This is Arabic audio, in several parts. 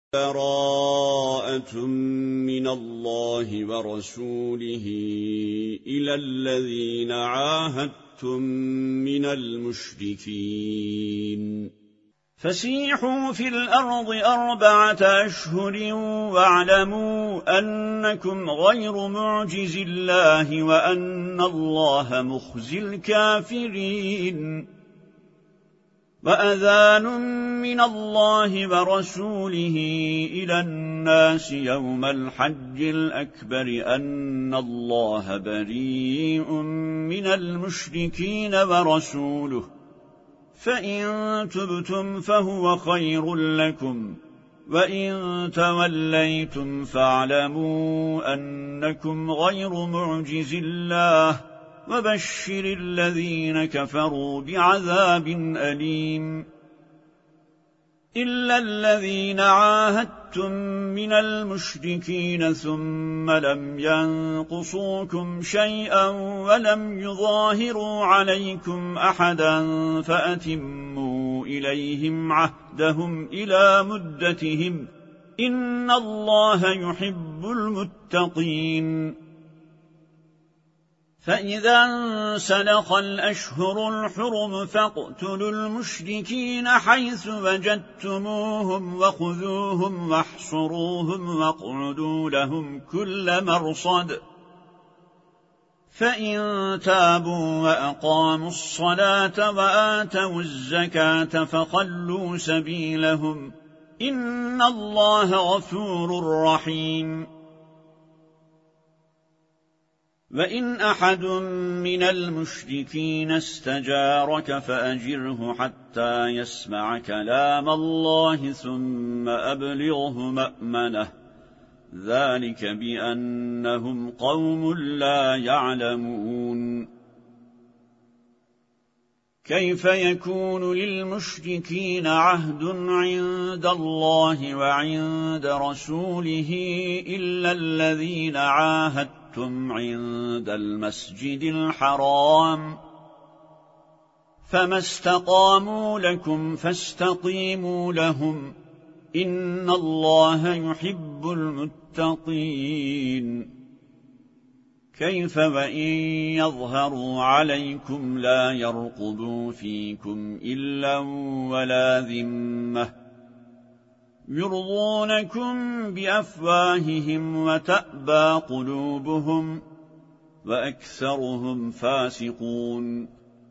براءة من الله ورسوله إلى الذين عاهدتم من المشركين فسيحوا في الأرض 4 أشهر واعلموا أنكم غير معجز الله وأن الله مخزي الكافرين وأذان من الله ورسوله إلى الناس يوم الحج الأكبر أن الله بريء من المشركين ورسوله فإن تبتم فهو خير لكم وإن توليتم فاعلموا أنكم غير معجز الله وبشر الذين كفروا بعذاب أليم إلا الذين عاهدتم من المشركين ثم لم ينقصوكم شيئا ولم يظاهروا عليكم أحدا فأتموا إليهم عهدهم إلى مدتهم إن الله يحب المتقين فإذا انسلخ الأشهر الحرم فاقتلوا المشركين حيث وجدتموهم وخذوهم واحصروهم واقعدوا لهم كل مرصد فإن تابوا وأقاموا الصلاة وآتوا الزكاة فخلوا سبيلهم إن الله غفور رحيم وإن أحد من المشركين استجارك فأجره حتى يسمع كلام الله ثم أبلغه مأمنه ذلك بأنهم قوم لا يعلمون كيف يكون للمشركين عهد عند الله وعند رسوله إلا الذين عاهدتم عند المسجد الحرام فما استقاموا لكم فاستقيموا لهم إن الله يحب المتقين كيف وإن يظهروا عليكم لا يرقبوا فيكم إلا ولا ذمة يرضونكم بأفواههم وتأبى قلوبهم وأكثرهم فاسقون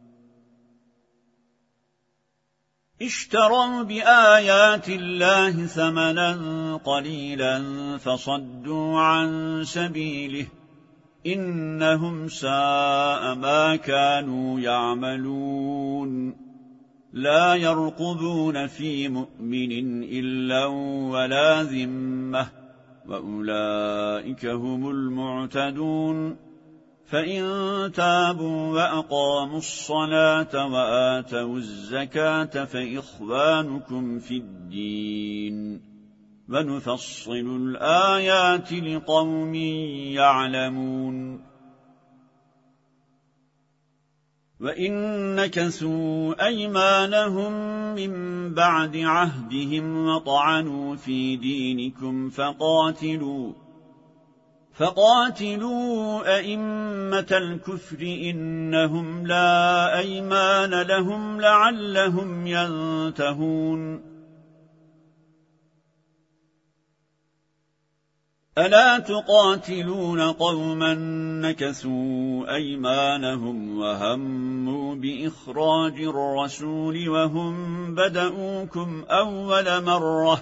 اشتروا بآيات الله ثمنا قليلا فصدوا عن سبيله إنهم ساء ما كانوا يعملون لا يرقبون في مؤمن إلا ولا ذمة وأولئك هم المعتدون فإن تابوا وأقاموا الصلاة وآتوا الزكاة فإخوانكم في الدين ونفصل الآيات لقوم يعلمون وإن نكثوا أيمانهم من بعد عهدهم وطعنوا في دينكم فقاتلوا أئمة الكفر إنهم لا أيمان لهم لعلهم ينتهون ألا تقاتلون قوما نكثوا أيمانهم وهموا بإخراج الرسول وهم بدؤوكم أول مرة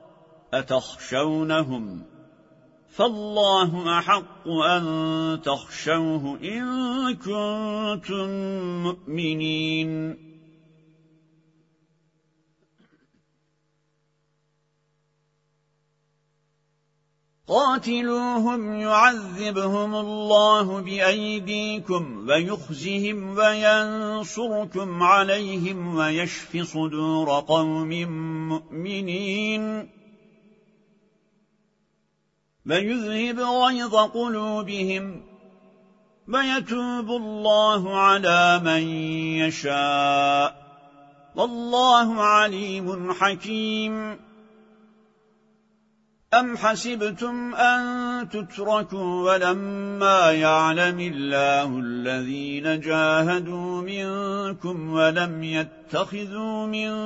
أتخشونهم فالله أحق أن تخشوه إن كنتم مؤمنين قاتلوهم يعذبهم الله بأيديكم ويخزهم وينصركم عليهم ويشف صدور قوم مؤمنين ويذهب غيظ قلوبهم ويتوب الله على من يشاء والله عليم حكيم أم حسبتم أن تتركوا ولما يعلم الله الذين جاهدوا منكم ولم يتخذوا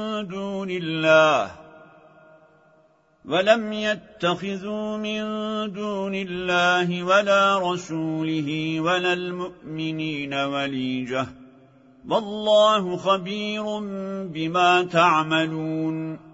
من دون الله ولا رسوله ولا المؤمنين وليجة والله خبير بما تعملون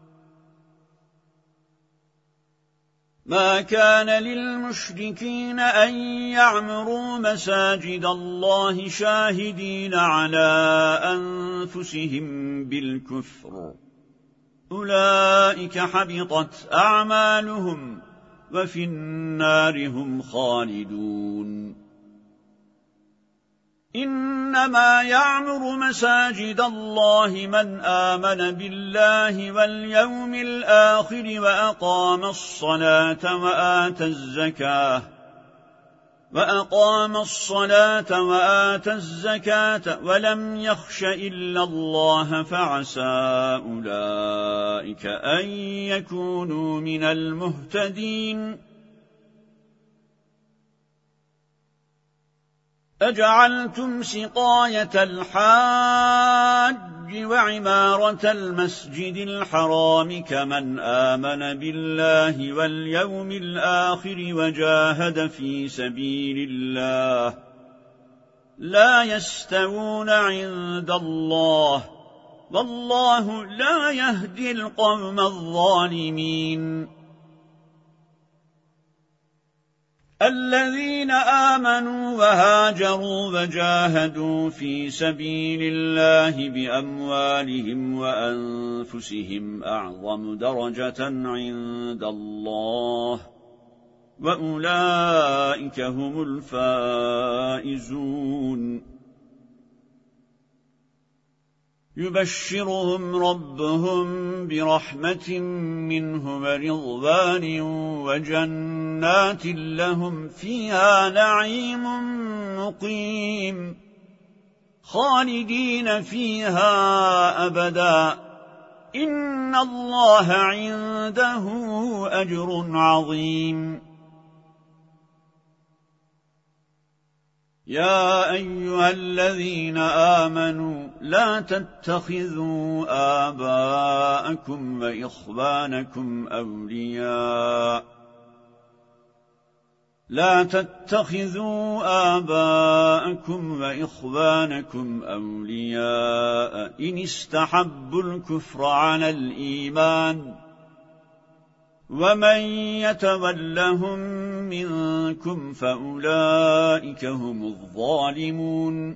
ما كان للمشركين أن يعمروا مساجد الله شاهدين على أنفسهم بالكفر أولئك حبطت أعمالهم وفي النار هم خالدون إنما يعمر مساجد الله من آمن بالله واليوم الآخر وأقام الصلاة وآتى الزكاة ولم يخش إلا الله فعسى أولئك أن يكونوا من المهتدين أجعلتم سقاية الحاج وعمارة المسجد الحرام كمن آمن بالله واليوم الآخر وجاهد في سبيل الله لا يستوون عند الله والله لا يهدي القوم الظالمين الذين آمنوا وهاجروا وجاهدوا في سبيل الله بأموالهم وأنفسهم أعظم درجة عند الله وأولئك هم الفائزون يبشرهم ربهم برحمة منه ورضوان وجنات لهم فيها نعيم مقيم خالدين فيها أبدا إن الله عنده أجر عظيم يا أيها الذين آمنوا لا تتخذوا آباءكم وإخوانكم أولياء إن استحبوا الكفر على الإيمان ومن يتولهم منكم فأولئك هم الظالمون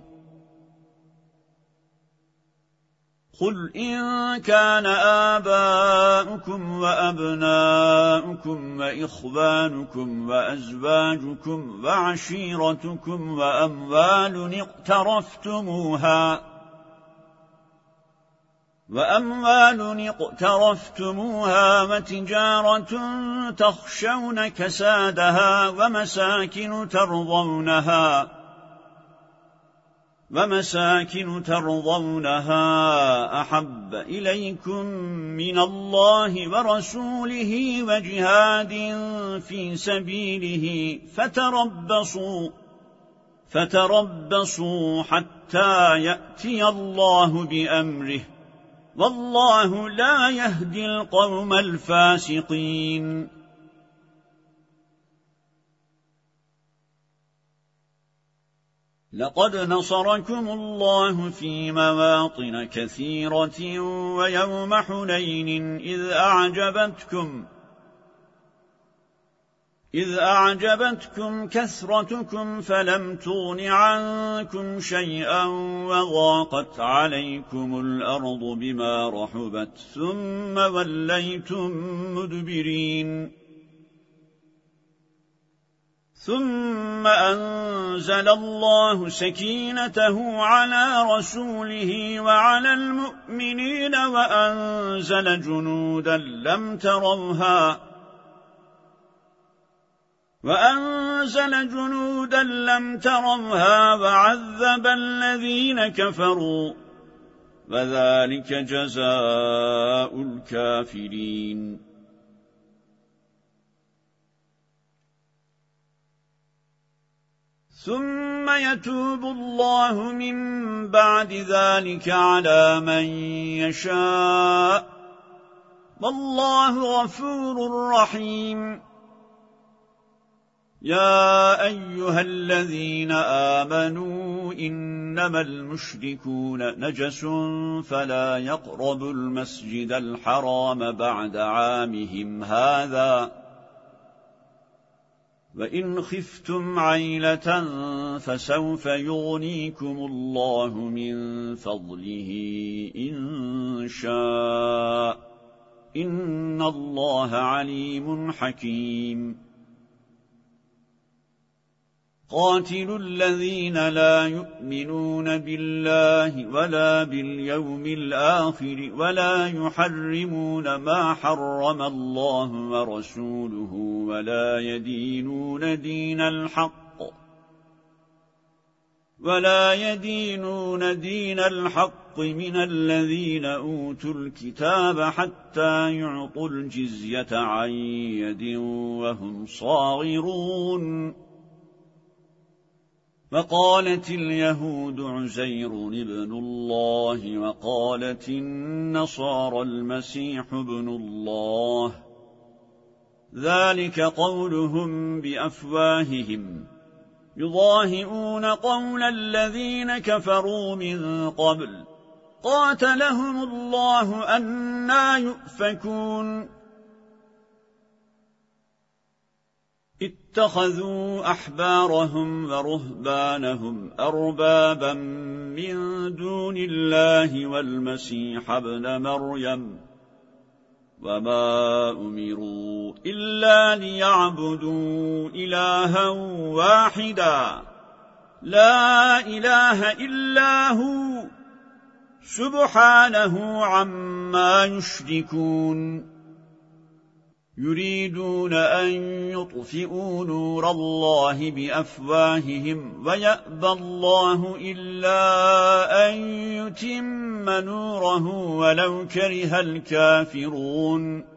قل إن كان آباؤكم وأبناؤكم وإخوانكم وأزواجكم وعشيرتكم وأموال اقترفتموها وتجارة تخشون كسادها ومساكن ترضونها أحب إليكم من الله ورسوله وجهاد في سبيله فتربصوا حتى يأتي الله بأمره والله لا يهدي القوم الفاسقين لقد نصركم الله في مواطن كثيرة ويوم حنين إذ أعجبتكم كثرتكم فلم تغن عنكم شيئا وضاقت عليكم الأرض بما رحبت ثم وليتم مدبرين ثم أنزل الله سكينته على رسوله وعلى المؤمنين وأنزل جنودا لم تروها وعذب الذين كفروا وذلك جزاء الكافرين ثم يتوب الله من بعد ذلك على من يشاء والله غفور رحيم يا أيها الذين آمنوا إنما المشركون نجس فلا يقربوا المسجد الحرام بعد عامهم هذا وإن خفتم عيلة فسوف يغنيكم الله من فضله إن شاء إن الله عليم حكيم قاتلوا الذين لا يؤمنون بالله ولا باليوم الآخر ولا يحرمون ما حرم الله ورسوله ولا يدينون دين الحق من الذين أوتوا الكتاب حتى يعطوا الجزية عن يد وهم صاغرون وقالت اليهود عزير ابن الله وقالت النصارى المسيح ابن الله ذلك قولهم بأفواههم يضاهئون قول الذين كفروا من قبل قاتلهم الله أنى يؤفكون اتخذوا أحبارهم ورهبانهم أربابا من دون الله والمسيح ابن مريم وما أمروا إلا ليعبدوا إلها واحدا لا إله إلا هو سبحانه عما يشركون يريدون أن يطفئوا نور الله بأفواههم ويأبى الله إلا أن يتم نوره ولو كره الكافرون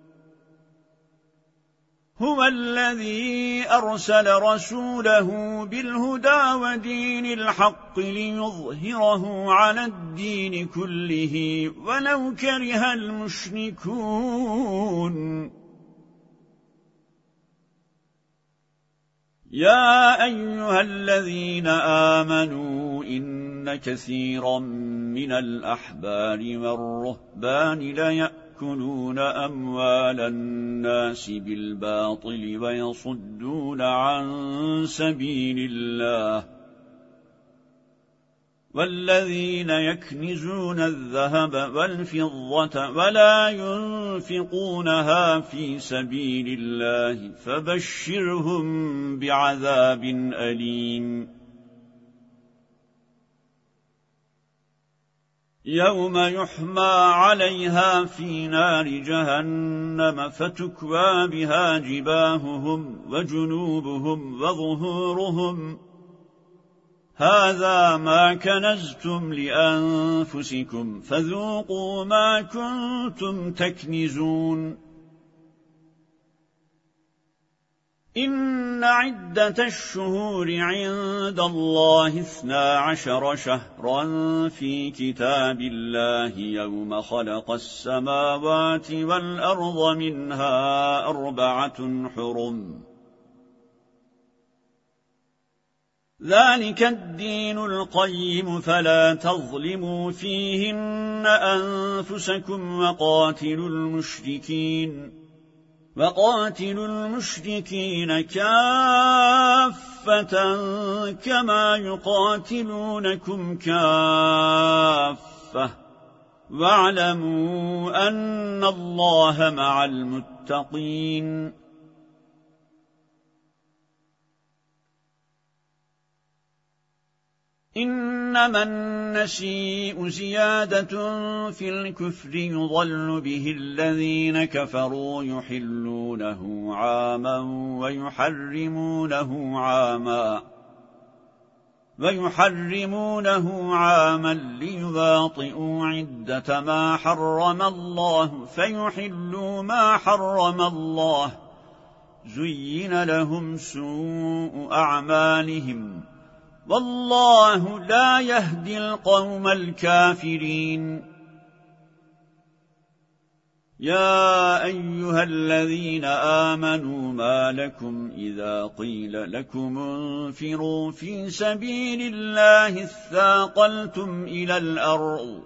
هو الذي أرسل رسوله بالهدى ودين الحق ليظهره على الدين كله ولو كره المشركون يا أيها الذين آمنوا إن كثيرا من الأحبار والرهبان ليأكلون أموال الناس بالباطل ويصدون عن سبيل الله والذين يكنزون الذهب والفضة ولا ينفقونها في سبيل الله فبشرهم بعذاب أليم يوم يحمى عليها في نار جهنم فتكوى بها جباههم وجنوبهم وظهورهم هذا ما كنزتم لأنفسكم فذوقوا ما كنتم تكنزون إن عدة الشهور عند الله 12 شهرا في كتاب الله يوم خلق السماوات والأرض منها 4 حرم ذلك الدين القيم فلا تظلموا فيهن أنفسكم وقاتلوا المشركين كافة كما يقاتلونكم كافة واعلموا أن الله مع المتقين إنما النسيء زيادة في الكفر يضل به الذين كفروا يحلونه عاما ويحرمونه عاما ليواطئوا عدة ما حرم الله فيحلوا ما حرم الله زين لهم سوء أعمالهم والله لا يهدي القوم الكافرين. يا أيها الذين آمنوا ما لكم إذا قيل لكم انفروا في سبيل الله اثاقلتم إلى الأرض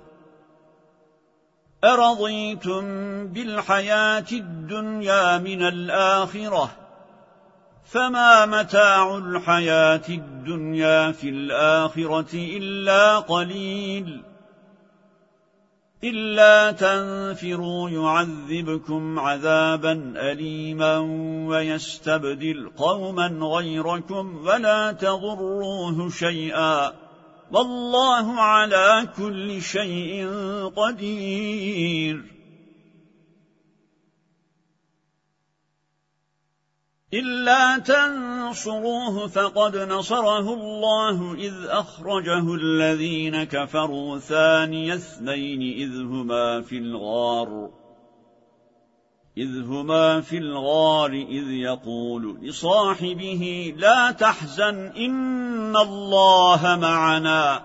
أرضيتم بالحياة الدنيا من الآخرة فما متاع الحياة الدنيا في الآخرة إلا قليل إلا تنفروا يعذبكم عذابا أليما ويستبدل قوما غيركم ولا تضروه شيئا والله على كل شيء قدير. إلا تنصروه فقد نصره الله إذ أخرجه الذين كفروا ثاني اثنين إذ هما في الغار إذ يقول لصاحبه لا تحزن إن الله معنا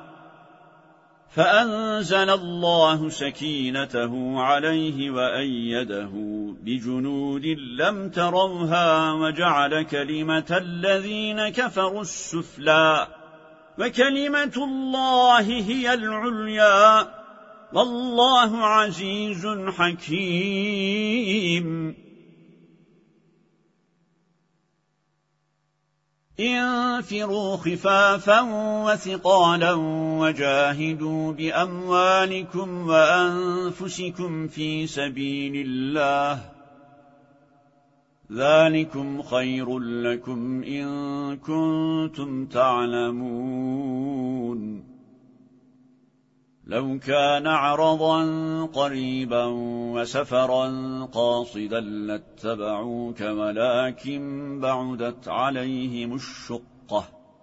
فأنزل الله سكينته عليه وأيده بجنود لم تروها وجعل كلمة الذين كفروا السفلى وكلمة الله هي العليا والله عزيز حكيم. انفروا خفافا وثقالا وجاهدوا بأموالكم وأنفسكم في سبيل الله ذلكم خير لكم إن كنتم تعلمون. لو كان عرضا قريبا وسفرا قاصدا لاتبعوك ولكن بعدت عليهم الشقة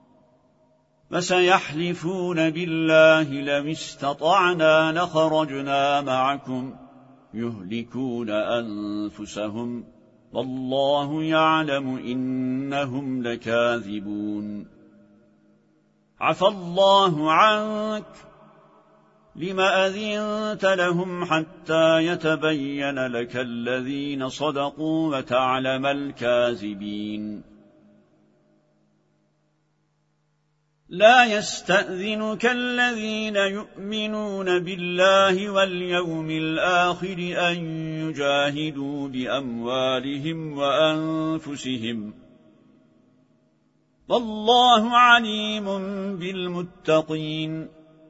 فسيحلفون بالله لم استطعنا لخرجنا معكم يهلكون أنفسهم والله يعلم إنهم لكاذبون. عفى الله عنك لما أذنت لهم حتى يتبين لك الذين صدقوا وتعلم الكاذبين. لا يستأذنك الذين يؤمنون بالله واليوم الآخر أن يجاهدوا بأموالهم وأنفسهم والله عليم بالمتقين.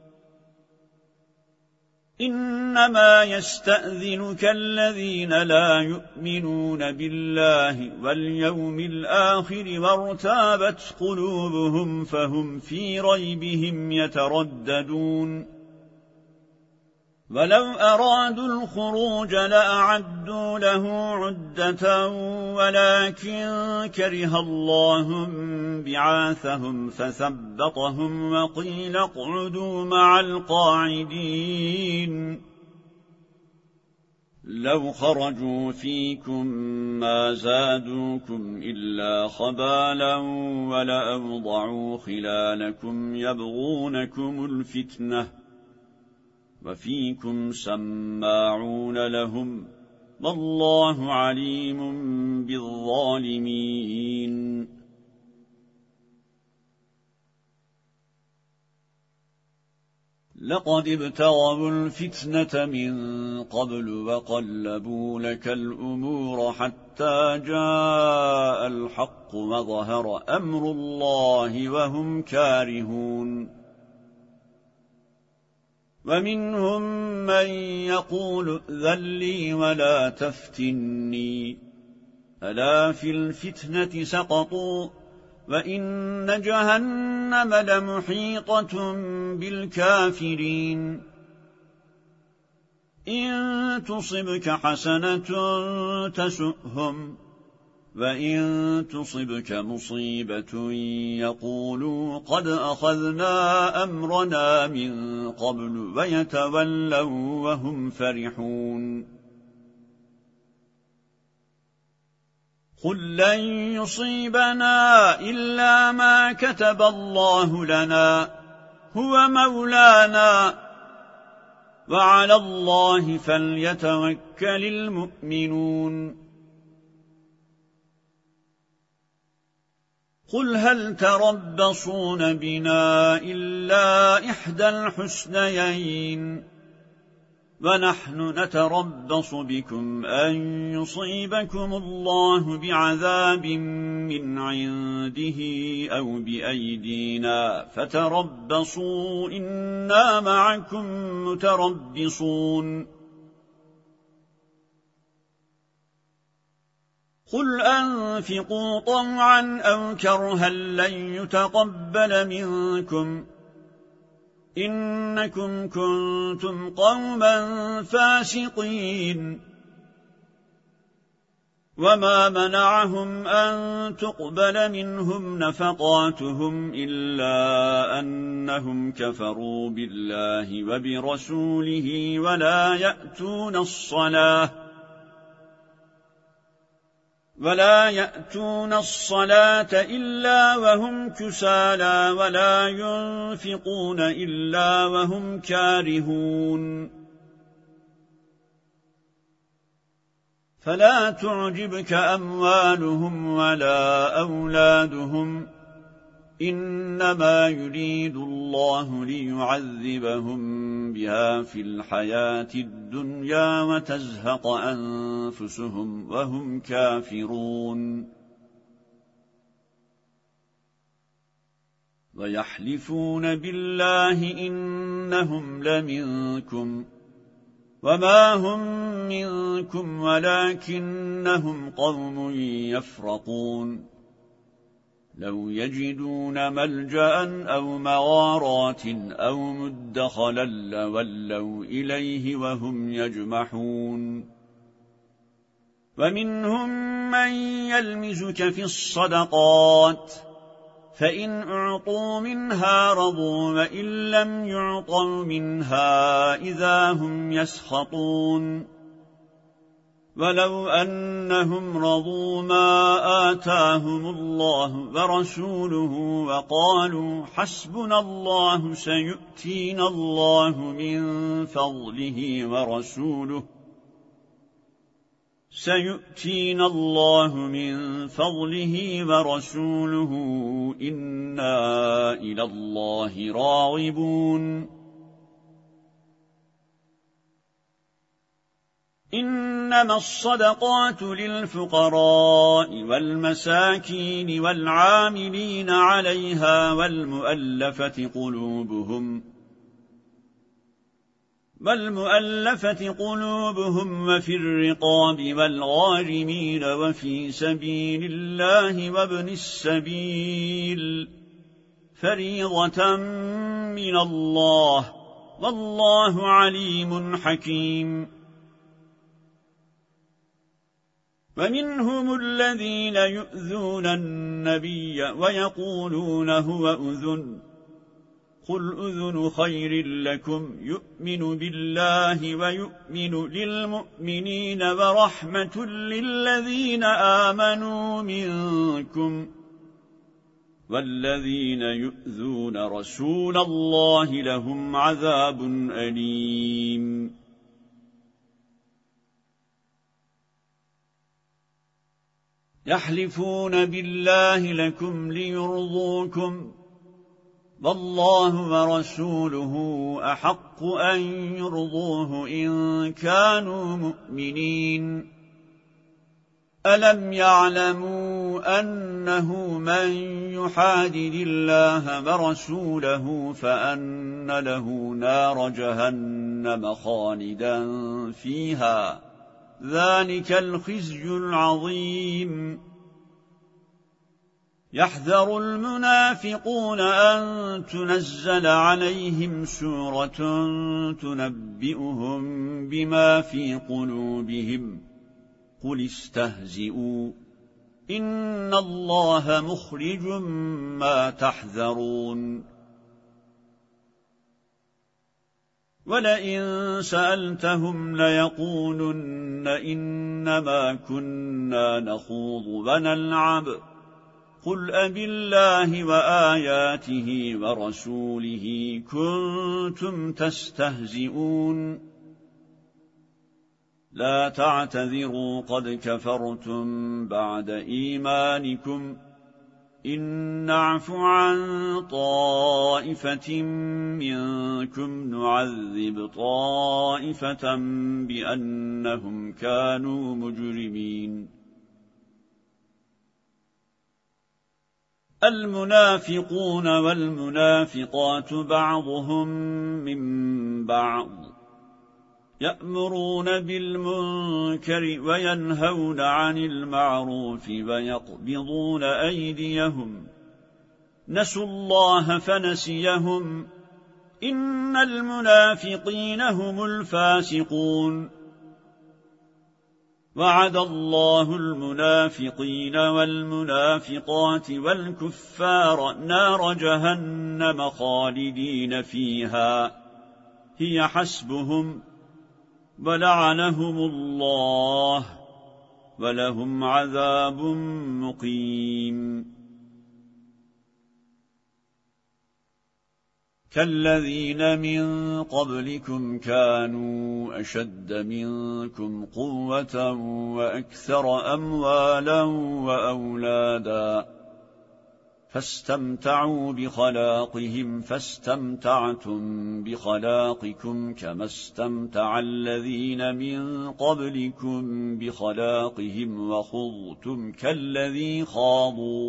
إنما يستأذنك الذين لا يؤمنون بالله واليوم الآخر وارتابت قلوبهم فهم في ريبهم يترددون. ولو أرادوا الخروج لأعدوا له عدة ولكن كره الله بعاثهم فثبطهم وقيل اقعدوا مع القاعدين. لو خرجوا فيكم ما زادوكم إلا خبالا ولأوضعوا خلالكم يبغونكم الفتنة وفيكم سماعون لهم والله عليم بالظالمين. لقد ابتغوا الفتنة من قبل وقلبوا لك الأمور حتى جاء الحق وظهر أمر الله وهم كارهون. ومنهم من يقول ائذن لي ولا تفتني ألا في الفتنة سقطوا وإن جهنم لمحيطة بالكافرين. إن تصبك حسنة تسؤهم وإن تصبك مصيبة يقولوا قد أخذنا أمرنا من قبل ويتولوا وهم فرحون. قل لن يصيبنا إلا ما كتب الله لنا هو مولانا وعلى الله فليتوكل المؤمنون قل هل تربصون بنا إلا إحدى الحسنيين ونحن نتربص بكم أن يصيبكم الله بعذاب من عنده أو بأيدينا فتربصوا إنا معكم متربصون قل أنفقوا طوعا أو كرها لن يتقبل منكم إنكم كنتم قوما فاسقين وما منعهم أن تقبل منهم نفقاتهم إلا أنهم كفروا بالله وبرسوله ولا يأتون الصلاة إلا وهم كسالى ولا ينفقون إلا وهم كارهون فلا تعجبك أموالهم ولا أولادهم إنما يريد الله ليعذبهم بها في الحياة الدنيا وتزهق أنفسهم وهم كافرون ويحلفون بالله إنهم لمنكم وما هم منكم ولكنهم قوم يفرقون لو يجدون ملجأ أو مغارات أو مدخلا لولوا إليه وهم يجمحون ومنهم من يلمزك في الصدقات فإن أعطوا منها رضوا وإن لم يعطوا منها إذا هم يسخطون ولو أنهم رضوا ما آتاهم الله ورسوله وقالوا حسبنا الله سيؤتينا الله من فضله ورسوله إنا إلى الله راغبون إنما الصدقات للفقراء والمساكين والعاملين عليها والمؤلفة قلوبهم وفي الرقاب والغارمين وفي سبيل الله وابن السبيل فريضة من الله والله عليم حكيم ومنهم الذين يؤذون النبي ويقولون هو أذن قل أذن خير لكم يؤمن بالله ويؤمن للمؤمنين ورحمة للذين آمنوا منكم والذين يؤذون رسول الله لهم عذاب أليم يحلفون بالله لكم ليرضوكم والله ورسوله أحق أن يرضوه إن كانوا مؤمنين ألم يعلموا أنه من يحادد الله ورسوله فأن له نار جهنم خالدا فيها ذلك الخزي العظيم يحذر المنافقون أن تنزل عليهم سورة تنبئهم بما في قلوبهم قل استهزئوا إن الله مخرج ما تحذرون ولئن سألتهم ليقولن إنما كنا نخوض ونلعب قل أبالله وآياته ورسوله كنتم تستهزئون لا تعتذروا قد كفرتم بعد إيمانكم إن نعف عن طائفة منكم نعذب طائفة بأنهم كانوا مجرمين المنافقون والمنافقات بعضهم من بعض يأمرون بالمنكر وينهون عن المعروف ويقبضون أيديهم نسوا الله فنسيهم إن المنافقين هم الفاسقون وعد الله المنافقين والمنافقات والكفار نار جهنم خالدين فيها هي حسبهم ولعنهم الله ولهم عذاب مقيم كالذين من قبلكم كانوا أشد منكم قوة وأكثر أموالا وأولادا فاستمتعوا بخلاقهم فاستمتعتم بخلاقكم كما استمتع الذين من قبلكم بخلاقهم وخضتم كالذي خاضوا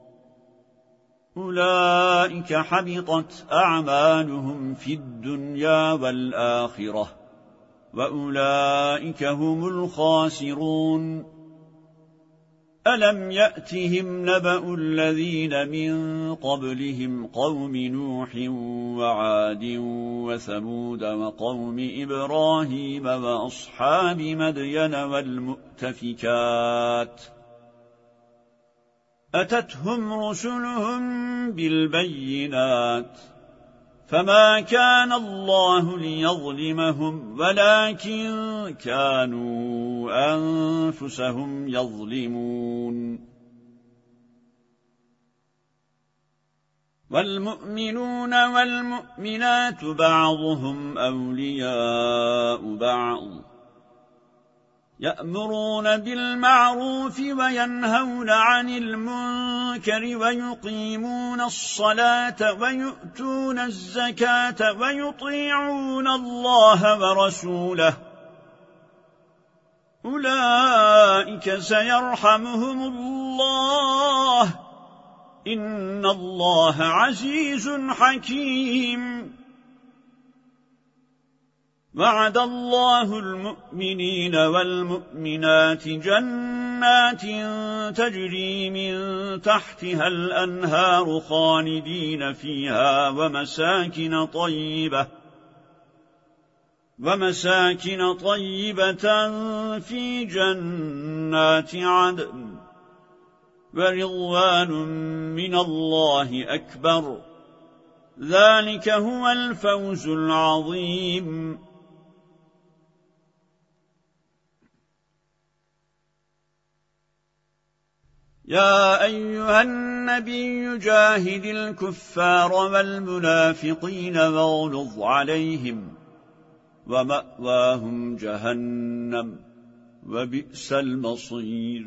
أولئك حبطت أعمالهم في الدنيا والآخرة وأولئك هم الخاسرون ألم يأتهم نبأ الذين من قبلهم قوم نوح وعاد وثمود وقوم إبراهيم وأصحاب مدين والمؤتفكات أتتهم رسلهم بالبينات فما كان الله ليظلمهم ولكن كانوا أنفسهم يظلمون والمؤمنون والمؤمنات بعضهم أولياء بعض يأمرون بالمعروف وينهون عن المنكر ويقيمون الصلاة ويؤتون الزكاة ويطيعون الله ورسوله أولئك سيرحمهم الله إن الله عزيز حكيم وعد الله المؤمنين والمؤمنات جنات تجري من تحتها الأنهار خالدين فيها ومساكن طيبة في جنات عدن ورضوان من الله أكبر ذلك هو الفوز العظيم يا أيها النبي جاهد الكفار والمنافقين واغلظ عليهم ومأواهم جهنم وبئس المصير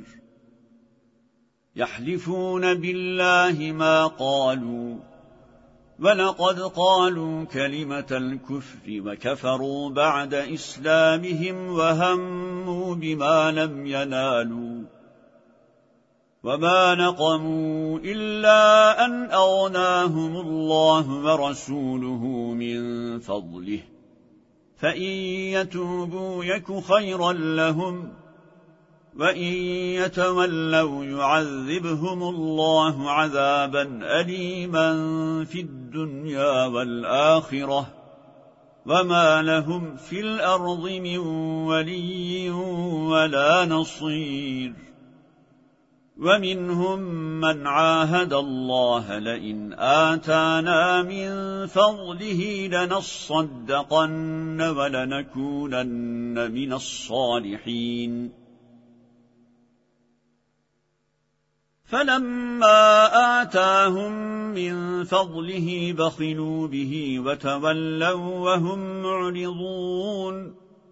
يحلفون بالله ما قالوا ولقد قالوا كلمة الكفر وكفروا بعد إسلامهم وهموا بما لم ينالوا وما نقموا إلا أن أغناهم الله ورسوله من فضله فإن يتوبوا يك خيرا لهم وإن يتولوا يعذبهم الله عذابا أليما في الدنيا والآخرة وما لهم في الأرض من ولي ولا نصير ومنهم من عاهد الله لئن آتانا من فضله لنصدقن ولنكونن من الصالحين فلما آتاهم من فضله بخلوا به وتولوا وهم معرضون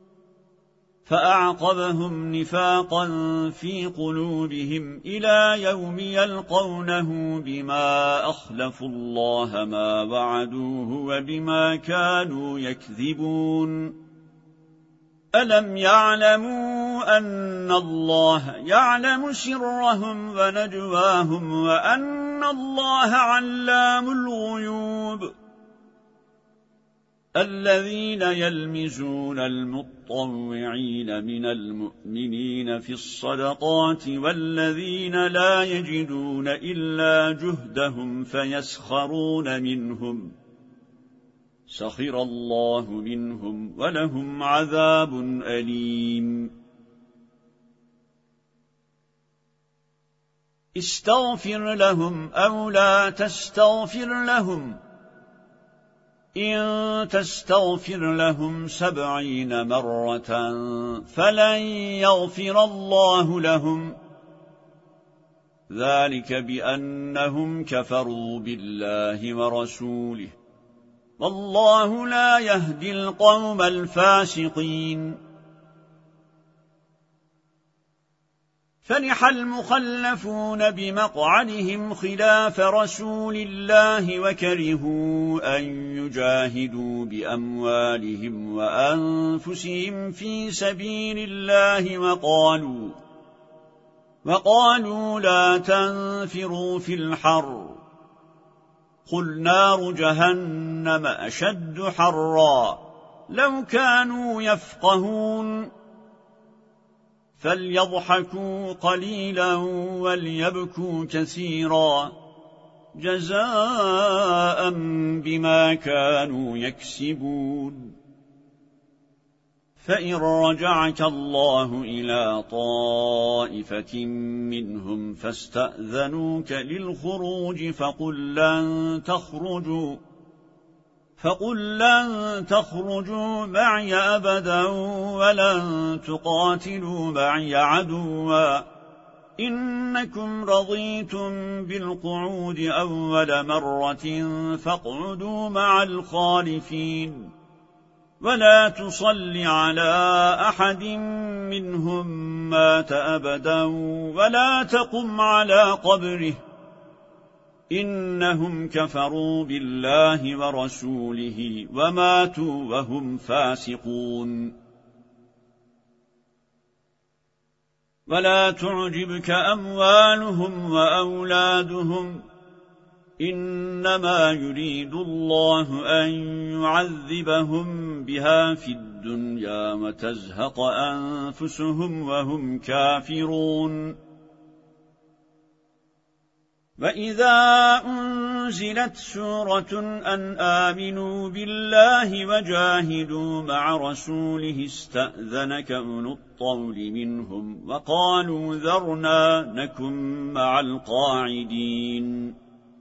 فأعقبهم نفاقا في قلوبهم إلى يوم يلقونه بما أخلفوا الله ما وعدوه وبما كانوا يكذبون ألم يعلموا أن الله يعلم سرهم ونجواهم وأن الله علام الغيوب الذين يلمزون المطوعين من المؤمنين في الصدقات والذين لا يجدون إلا جهدهم فيسخرون منهم سخر الله منهم ولهم عذاب أليم استغفر لهم أو لا تستغفر لهم إن تستغفر لهم 70 مرة فلن يغفر الله لهم ذلك بأنهم كفروا بالله ورسوله والله لا يهدي القوم الفاسقين فرح المخلفون بمقعدهم خلاف رسول الله وكرهوا أن يجاهدوا بأموالهم وأنفسهم في سبيل الله وقالوا لا تنفروا في الحر قل نار جهنم أشد حرا لو كانوا يفقهون فليضحكوا قليلا وليبكوا كثيرا جزاء بما كانوا يكسبون فإن رجعك الله إلى طائفة منهم فاستأذنوك للخروج فقل لن تخرجوا معي أبدا ولن تقاتلوا معي عدوا إنكم رضيتم بالقعود أول مرة فاقعدوا مع الخالفين ولا تصل على أحد منهم مات أبدا ولا تقم على قبره إنهم كفروا بالله ورسوله وماتوا وهم فاسقون ولا تعجبك أموالهم وأولادهم إنما يريد الله أن يعذبهم بها في الدنيا وتزهق أنفسهم وهم كافرون وإذا أنزلت سورة أن آمنوا بالله وجاهدوا مع رسوله استأذنك أولو الطول منهم وقالوا ذرنا نكن مع القاعدين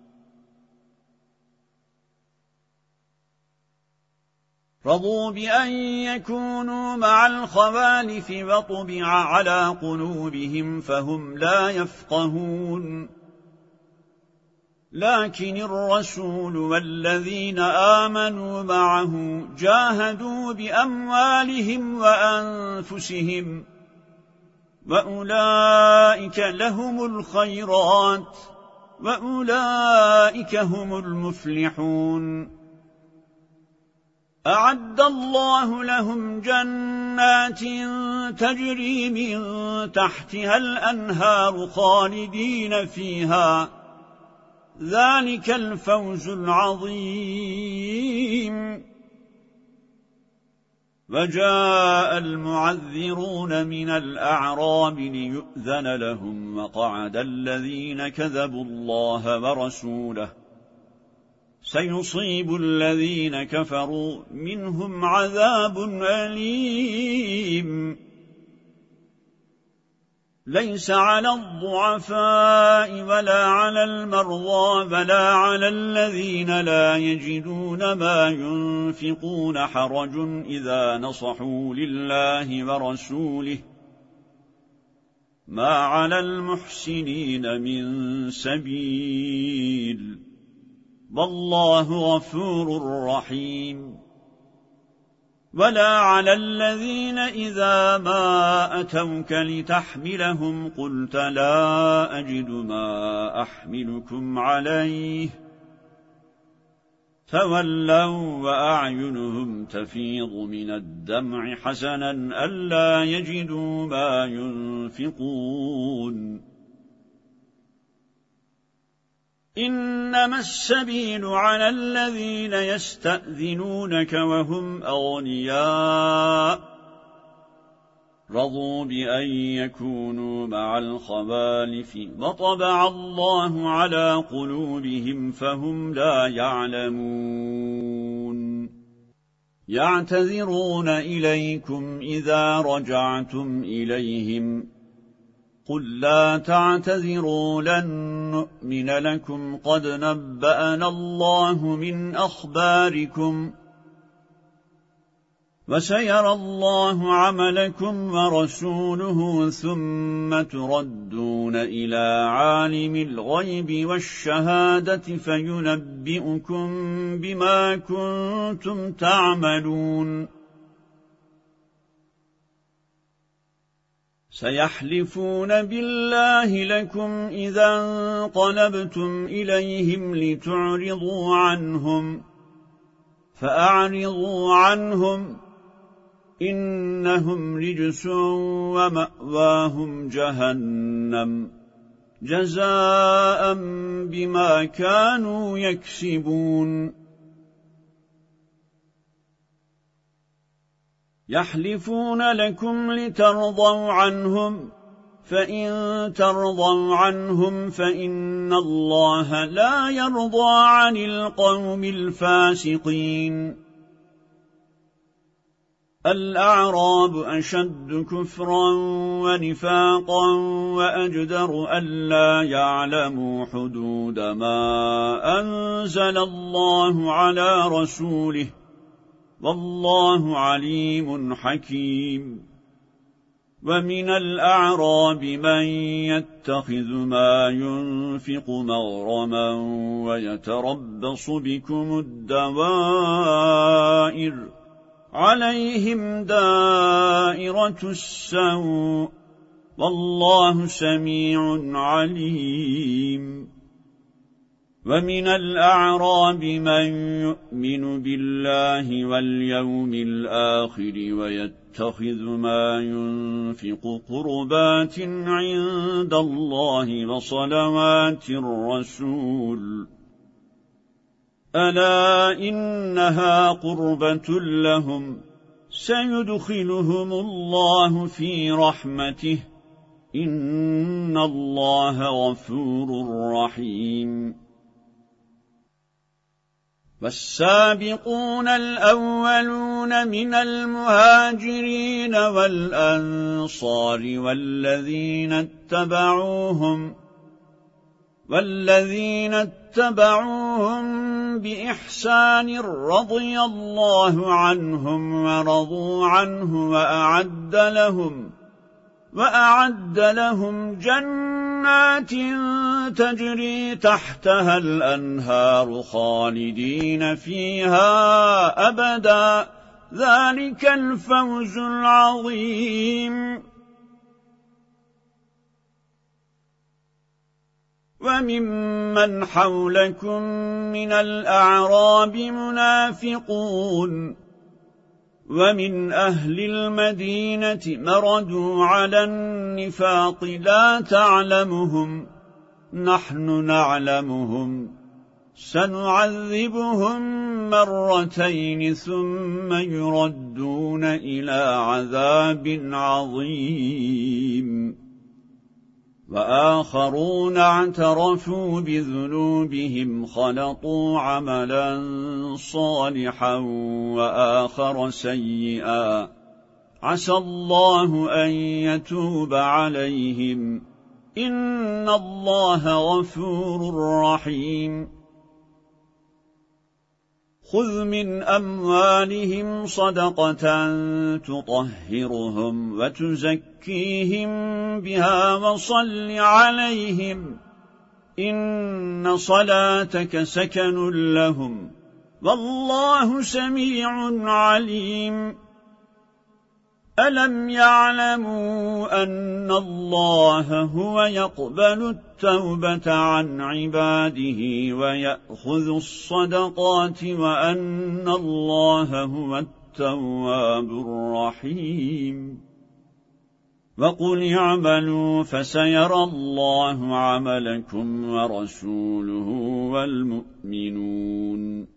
رضوا بأن يكونوا مع الخوالف وطبع على قلوبهم فهم لا يفقهون لكن الرسول والذين آمنوا معه جاهدوا بأموالهم وأنفسهم وأولئك لهم الخيرات وأولئك هم المفلحون أعد الله لهم جنات تجري من تحتها الأنهار خالدين فيها ذلك الفوز العظيم وجاء المعذرون من الأعراب ليؤذن لهم وقعد الذين كذبوا الله ورسوله سيصيب الذين كفروا منهم عذاب أليم ليس على الضعفاء ولا على المرضى ولا على الذين لا يجدون ما ينفقون حرج إذا نصحوا لله ورسوله ما على المحسنين من سبيل والله غفور رحيم ولا على الذين إذا ما أتوك لتحملهم قلت لا أجد ما أحملكم عليه تولوا وأعينهم تفيض من الدمع حسنا ألا يجدوا ما ينفقون إنما السبيل على الذين يستأذنونك وهم أغنياء رضوا بأن يكونوا مع الخوالف وطبع الله على قلوبهم فهم لا يعلمون يعتذرون إليكم إذا رجعتم إليهم قل لا تعتذروا لن نؤمن لكم قد نبأنا الله من أخباركم وسيرى الله عملكم ورسوله ثم تردون إلى عالم الغيب والشهادة فينبئكم بما كنتم تعملون سيحلفون بالله لكم إذا انقلبتم إليهم لتعرضوا عنهم فأعرضوا عنهم إنهم رجس ومأواهم جهنم جزاء بما كانوا يكسبون يحلفون لكم لترضوا عنهم فإن ترضوا عنهم فإن الله لا يرضى عن القوم الفاسقين الأعراب أشد كفرا ونفاقا وأجدر ألا يعلموا حدود ما أنزل الله على رسوله والله عليم حكيم ومن الأعراب من يتخذ ما ينفق مغرما ويتربص بكم الدوائر عليهم دائرة السوء والله سميع عليم ومن الأعراب من يؤمن بالله واليوم الآخر ويتخذ ما ينفق قربات عند الله وصلوات الرسول ألا إنها قربة لهم سيدخلهم الله في رحمته إن الله غفور رحيم والسابقون الأولون من المهاجرين والأنصار والذين اتبعوهم بإحسان رضي الله عنهم ورضوا عنه وأعد لهم جنات تجري تحتها الأنهار خالدين فيها أبدا ذلك الفوز العظيم وممن حولكم من الأعراب منافقون ومن أهل المدينة مردوا على النفاق لا تعلمهم نحن نعلمهم سنعذبهم مرتين ثم يردون إلى عذاب عظيم وآخرون اعترفوا بذنوبهم خلطوا عملا صالحا وآخر سيئا عسى الله أن يتوب عليهم إن الله غفور رحيم خذ من أموالهم صدقة تطهرهم وتزكيهم بها وصل عليهم إن صلاتك سكن لهم والله سميع عليم ألم يعلموا أن الله هو يقبل التوبة عن عباده ويأخذ الصدقات وأن الله هو التواب الرحيم وقل اعملوا فسيرى الله عملكم ورسوله والمؤمنون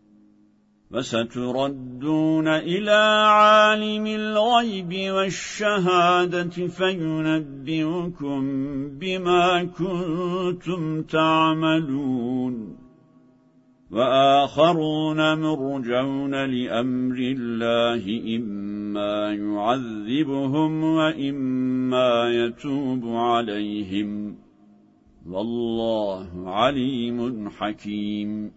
وستردون إلى عالم الغيب والشهادة فينبئكم بما كنتم تعملون وآخرون مرجون لأمر الله إما يعذبهم وإما يتوب عليهم والله عليم حكيم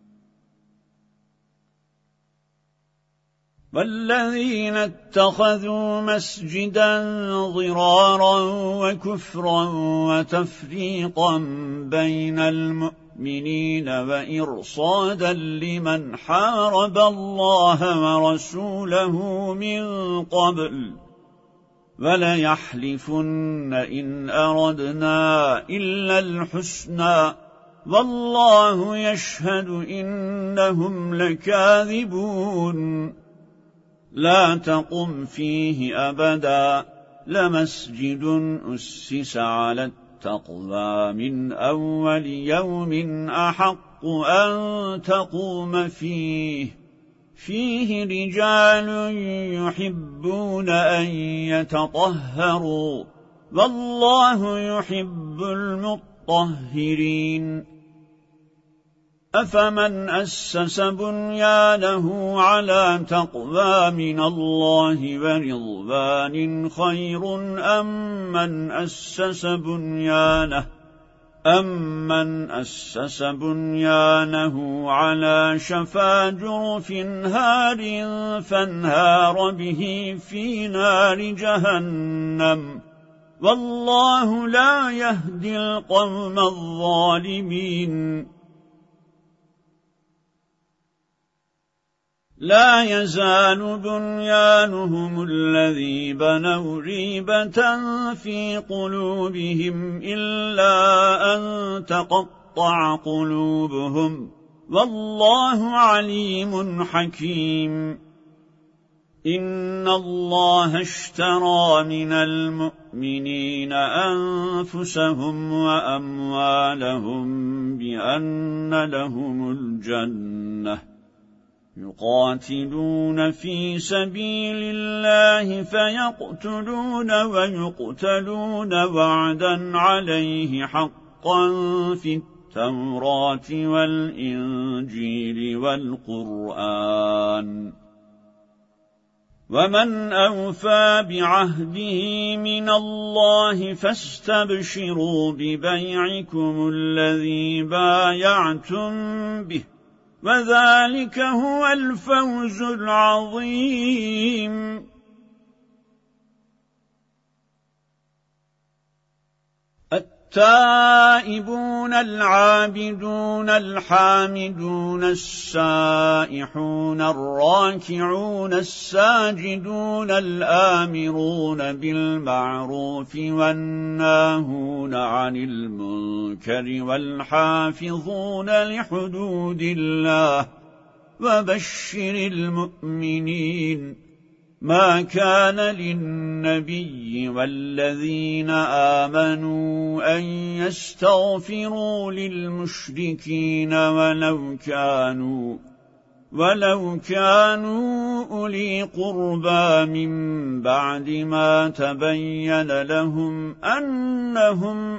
والذين اتخذوا مسجدا ضرارا وكفرا وتفريقا بين المؤمنين وإرصادا لمن حارب الله ورسوله من قبل وليحلفن إن أردنا إلا الحسنى والله يشهد إنهم لكاذبون لا تقم فيه أبدا لمسجد أسس على التقوى من أول يوم أحق أن تقوم فيه رجال يحبون أن يتطهروا والله يحب المطهرين أفمن أسس بنيانه على تقوى من الله ورضوان خير أمن أسس بنيانه على شفا جرف هار فانهار به في نار جهنم والله لا يهدي القوم الظالمين لا يزال بنيانهم الذي بنوا ريبة في قلوبهم إلا أن تقطع قلوبهم والله عليم حكيم إن الله اشترى من المؤمنين أنفسهم وأموالهم بأن لهم الجنة يقاتلون في سبيل الله فيقتلون ويقتلون وعدا عليه حقا في التوراة والإنجيل والقرآن ومن أوفى بعهده من الله فاستبشروا ببيعكم الذي بايعتم به وذلك هو الفوز العظيم التائبون العابدون الحامدون السائحون الراكعون الساجدون الآمرون بالمعروف والناهون عن المنكر والحافظون لحدود الله وبشر المؤمنين ما كان للنبي والذين آمنوا أن يستغفروا للمشركين ولو كانوا أولي قربى من بعد ما تبين لهم أنهم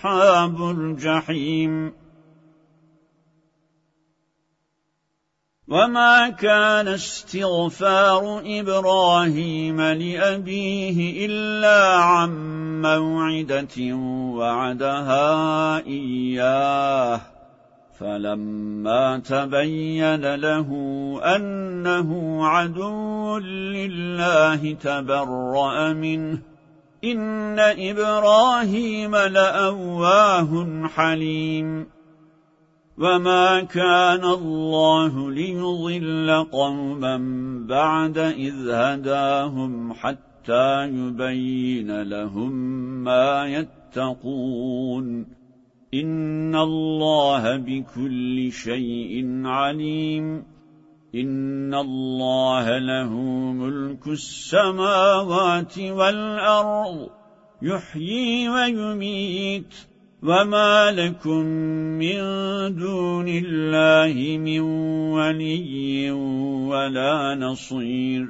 أصحاب الجحيم وما كان استغفار إبراهيم لأبيه إلا عن موعدة وعدها إياه فلما تبين له أنه عدو لله تبرأ منه إن إبراهيم لأواه حليم وما كان الله ليضل قوما بعد إذ هداهم حتى يبين لهم ما يتقون إن الله بكل شيء عليم إن الله له ملك السماوات والأرض يحيي ويميت وما لكم من دون الله من ولي ولا نصير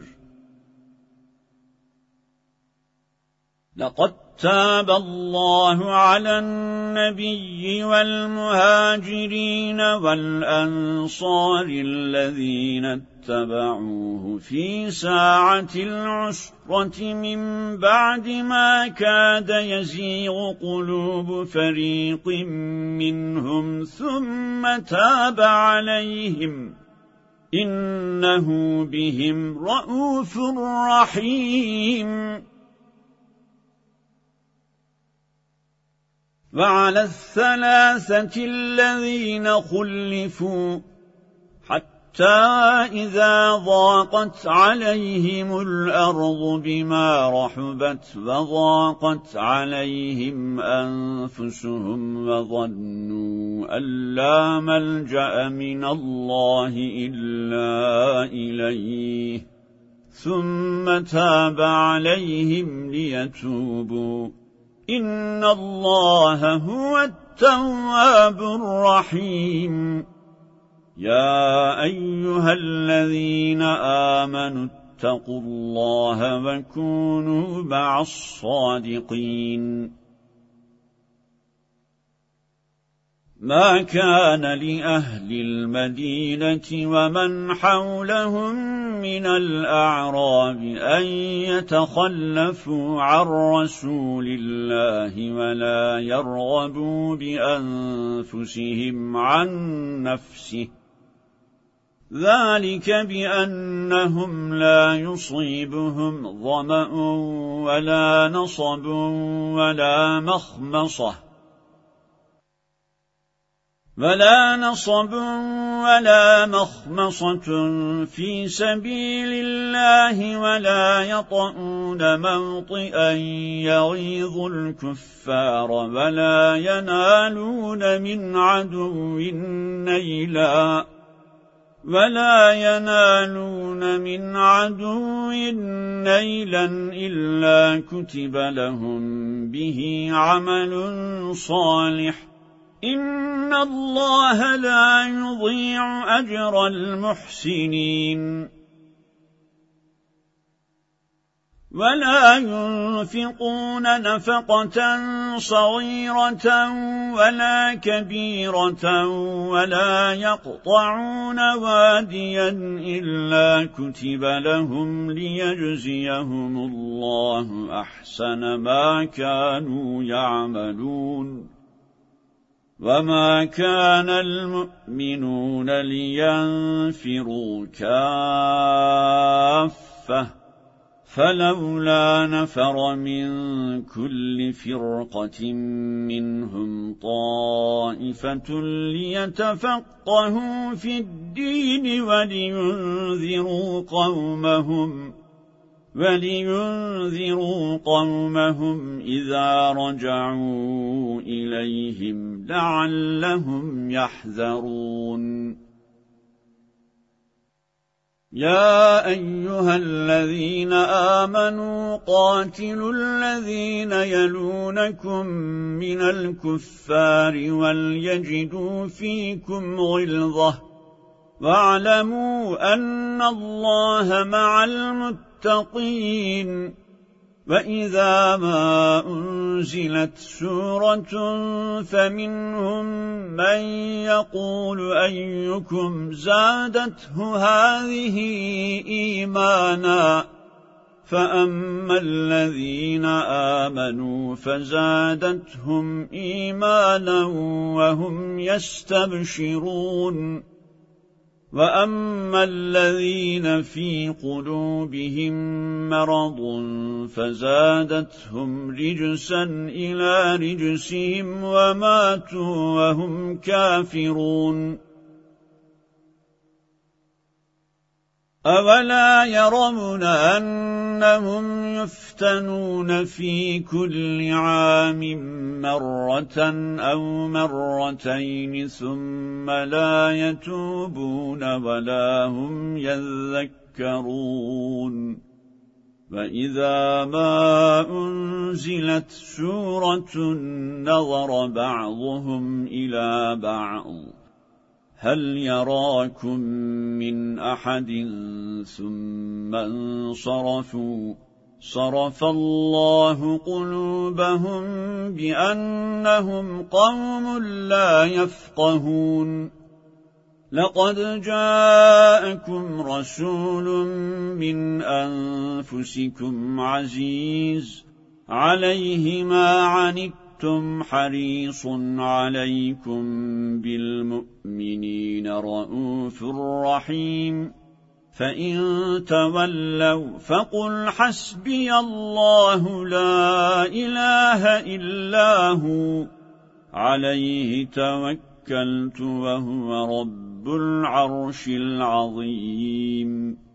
لقد تاب الله على النبي والمهاجرين والأنصار الذين اتبعوه في ساعة العسرة من بعد ما كاد يزيغ قلوب فريق منهم ثم تاب عليهم إنه بهم رءوف رحيم وعلى الثلاثة الذين خلفوا حتى إذا ضاقت عليهم الأرض بما رحبت وضاقت عليهم أنفسهم وظنوا أن لا ملجأ من الله إلا إليه ثم تاب عليهم ليتوبوا إن الله هو التواب الرحيم يا أيها الذين آمنوا اتقوا الله وكونوا مع الصادقين ما كان لأهل المدينة ومن حولهم من الأعراب أن يتخلفوا عن رسول الله ولا يرغبوا بأنفسهم عن نفسه ذلك بأنهم لا يصيبهم ظمأ ولا نصب ولا مخمصة في سبيل الله ولا يطؤون موطئا يغيظ الكفار ولا ينالون من عدو نيلا إلا كتب لهم به عمل صالح إن الله لا يضيع أجر المحسنين ولا ينفقون نفقة صغيرة ولا كبيرة ولا يقطعون واديا إلا كتب لهم ليجزيهم الله أحسن ما كانوا يعملون وما كان المؤمنون لينفروا كافة فلولا نفر من كل فرقة منهم طائفة ليتفقهوا في الدين ولينذروا قومهم إذا رجعوا إليهم لعلهم يحذرون يا أيها الذين آمنوا قاتلوا الذين يلونكم من الكفار وليجدوا فيكم غلظة واعلموا أن الله مع المتقين وَإِذَا مَا أُنْزِلَتْ سُورَةٌ فَمِنْهُمْ مَنْ يَقُولُ أَيُّكُمْ زَادَتْهُ هَذِهِ إِيمَانًا فَأَمَّا الَّذِينَ آمَنُوا فَزَادَتْهُمْ إِيمَانًا وَهُمْ يَسْتَبْشِرُونَ وَأَمَّا الَّذِينَ فِي قُلُوبِهِم مَّرَضٌ فَزَادَتْهُمْ رِجْسًا إِلَى رِجْسِهِمْ وَمَاتُوا وَهُمْ كَافِرُونَ أَوَلَا يَرَوْنَ أَنَّهُمْ يُفْتَنُونَ فِي كُلِّ عَامٍ مَّرَّةً أَوْ مَرَّتَيْنِ ثُمَّ لَا يَتُوبُونَ وَلَا هُمْ يَذَّكَّرُونَ وَإِذَا مَا أُنْزِلَتْ سُورَةٌ نَظَرَ بَعْضُهُمْ إِلَى بَعْضٍ هَلْ يَرَاكُمْ مِنْ أَحَدٍ ثُمَّ انصَرَفُوا صَرَفَ اللَّهُ قُلُوبَهُمْ بِأَنَّهُمْ قَوْمٌ لَا يَفْقَهُونَ لَقَدْ جَاءَكُمْ رَسُولٌ مِّنْ أَنفُسِكُمْ عَزِيزٌ عَلَيْهِ مَا عَنِتُّمْ حَرِيصٌ عَلَيْكُمْ بِالْمُؤْمِنِينَ رَءُوفٌ رَحِيمٌ فَإِن تَوَلَّوْا فَقُلْ حَسْبِيَ اللَّهُ لَا إِلَٰهَ إِلَّا هُوَ عَلَيْهِ تَوَكَّلْتُ وَهُوَ رَبُّ الْعَرْشِ الْعَظِيمِ